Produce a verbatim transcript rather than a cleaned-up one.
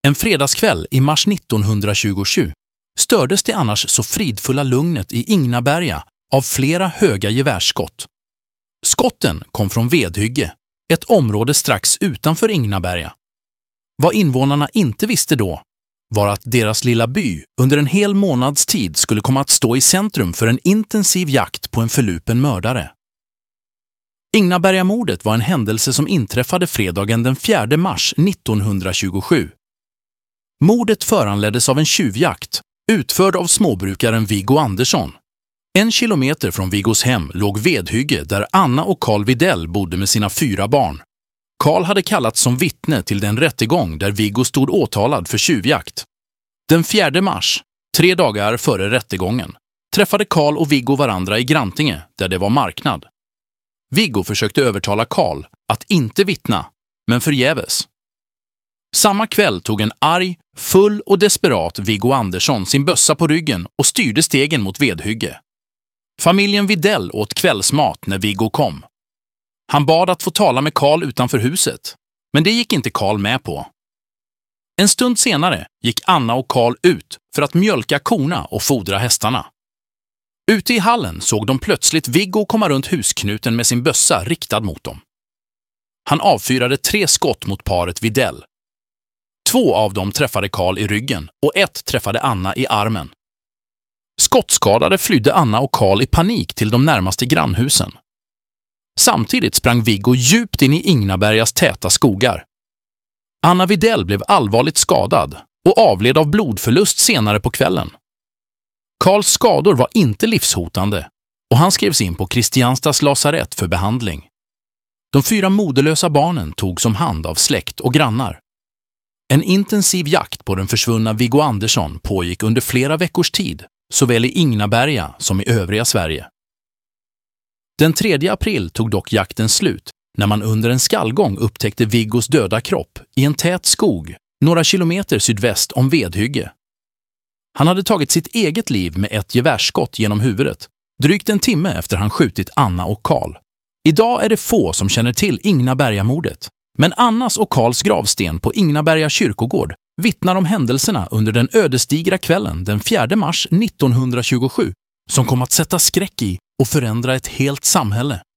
En fredagskväll i mars nittonhundratjugosju stördes det annars så fridfulla lugnet i Ingnaberga av flera höga gevärsskott. Skotten kom från Vedhygge, ett område strax utanför Ingnaberga. Vad invånarna inte visste då var att deras lilla by under en hel månads tid skulle komma att stå i centrum för en intensiv jakt på en förlupen mördare. Ingnabergamordet var en händelse som inträffade fredagen den fjärde mars nittonhundratjugosju. Mordet föranleddes av en tjuvjakt utförd av småbrukaren Viggo Andersson. En kilometer från Viggos hem låg Vedhygge där Anna och Carl Widell bodde med sina fyra barn. Carl hade kallats som vittne till den rättegång där Viggo stod åtalad för tjuvjakt. Den fjärde mars, tre dagar före rättegången, träffade Carl och Viggo varandra i Grantinge där det var marknad. Viggo försökte övertala Carl att inte vittna, men förgäves. Samma kväll tog en arg, full och desperat Viggo Andersson sin bössa på ryggen och styrde stegen mot Vedhygge. Familjen Widell åt kvällsmat när Viggo kom. Han bad att få tala med Carl utanför huset, men det gick inte Carl med på. En stund senare gick Anna och Carl ut för att mjölka korna och fodra hästarna. Ute i hallen såg de plötsligt Viggo komma runt husknuten med sin bössa riktad mot dem. Han avfyrade tre skott mot paret Widell. Två av dem träffade Carl i ryggen och ett träffade Anna i armen. Skottskadade flydde Anna och Carl i panik till de närmaste grannhusen. Samtidigt sprang Viggo djupt in i Ingnabergas täta skogar. Anna Widell blev allvarligt skadad och avled av blodförlust senare på kvällen. Carls skador var inte livshotande och han skrevs in på Kristianstads lasarett för behandling. De fyra moderlösa barnen togs om hand av släkt och grannar. En intensiv jakt på den försvunna Viggo Andersson pågick under flera veckors tid, såväl i Ingnaberga som i övriga Sverige. Den tredje april tog dock jakten slut när man under en skallgång upptäckte Viggos döda kropp i en tät skog några kilometer sydväst om Vedhygge. Han hade tagit sitt eget liv med ett gevärsskott genom huvudet, drygt en timme efter han skjutit Anna och Carl. Idag är det få som känner till Ingnabergamordet, men Annas och Carls gravsten på Ingnaberga kyrkogård vittnar om händelserna under den ödesdigra kvällen den fjärde mars nittonhundratjugosju som kom att sätta skräck i och förändra ett helt samhälle.